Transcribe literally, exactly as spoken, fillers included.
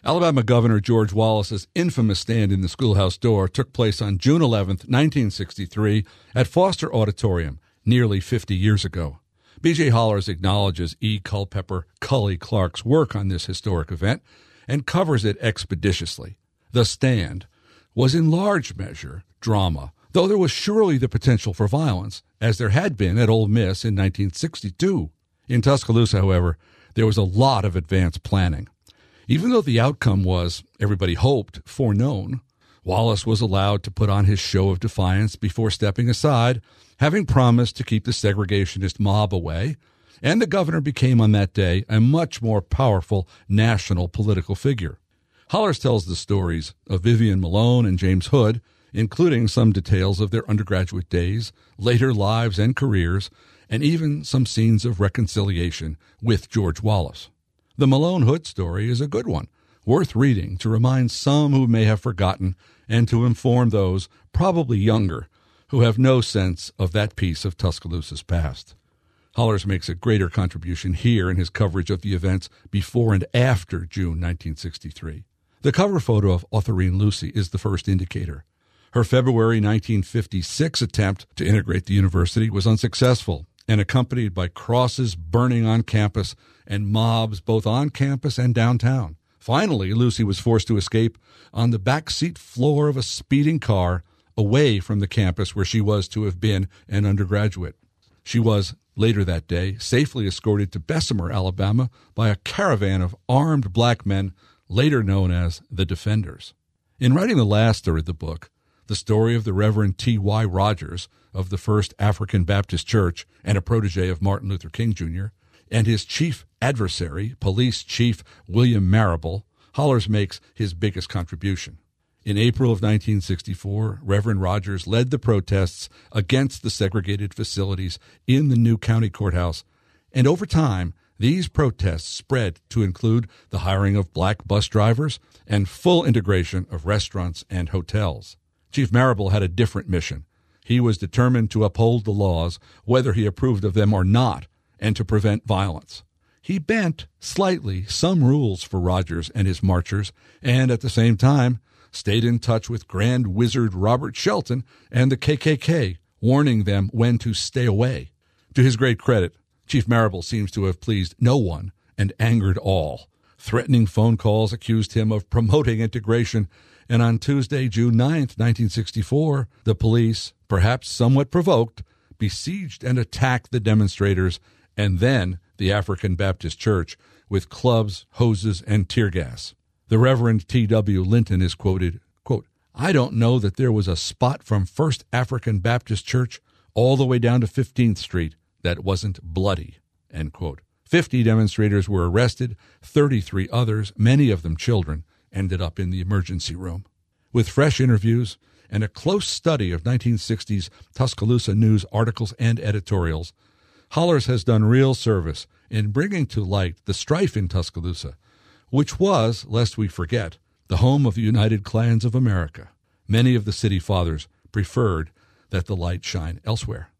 Alabama Governor George Wallace's infamous stand in the schoolhouse door took place on June eleventh, nineteen sixty-three, at Foster Auditorium, nearly fifty years ago. B J Hollers acknowledges E. Culpeper Cully Clark's work on this historic event and covers it expeditiously. The stand was in large measure drama, though there was surely the potential for violence, as there had been at Ole Miss in nineteen sixty-two. In Tuscaloosa, however, there was a lot of advanced planning. Even though the outcome was, everybody hoped, foreknown, Wallace was allowed to put on his show of defiance before stepping aside, having promised to keep the segregationist mob away, and the governor became on that day a much more powerful national political figure. Hollers tells the stories of Vivian Malone and James Hood, including some details of their undergraduate days, later lives and careers, and even some scenes of reconciliation with George Wallace. The Malone-Hood story is a good one, worth reading to remind some who may have forgotten and to inform those, probably younger, who have no sense of that piece of Tuscaloosa's past. Hollers makes a greater contribution here in his coverage of the events before and after June nineteen sixty-three. The cover photo of Autherine Lucy is the first indicator. Her February nineteen fifty-six attempt to integrate the university was unsuccessful and accompanied by crosses burning on campus and mobs both on campus and downtown. Finally, Lucy was forced to escape on the back seat floor of a speeding car away from the campus where she was to have been an undergraduate. She was, later that day, safely escorted to Bessemer, Alabama, by a caravan of armed black men, later known as the Defenders. In writing the last third of the book, the story of the Reverend T Y Rogers of the First African Baptist Church and a protege of Martin Luther King Junior, and his chief adversary, Police Chief William Marable, Hollers makes his biggest contribution. In April of nineteen sixty-four, Reverend Rogers led the protests against the segregated facilities in the new county courthouse, and over time, these protests spread to include the hiring of black bus drivers and full integration of restaurants and hotels. Chief Marable had a different mission. He was determined to uphold the laws, whether he approved of them or not, and to prevent violence. He bent, slightly, some rules for Rogers and his marchers, and at the same time stayed in touch with Grand Wizard Robert Shelton and the K K K, warning them when to stay away. To his great credit, Chief Marable seems to have pleased no one and angered all. Threatening phone calls accused him of promoting integration, and on Tuesday, June ninth, nineteen sixty-four, the police, perhaps somewhat provoked, besieged and attacked the demonstrators and then the African Baptist Church with clubs, hoses, and tear gas. The Reverend T W Linton is quoted, quote, "I don't know that there was a spot from First African Baptist Church all the way down to fifteenth Street that wasn't bloody," end quote. Fifty demonstrators were arrested, thirty-three others, many of them children, ended up in the emergency room. With fresh interviews and a close study of nineteen sixties Tuscaloosa News articles and editorials, Hollers has done real service in bringing to light the strife in Tuscaloosa, which was, lest we forget, the home of the United Klans of America. Many of the city fathers preferred that the light shine elsewhere.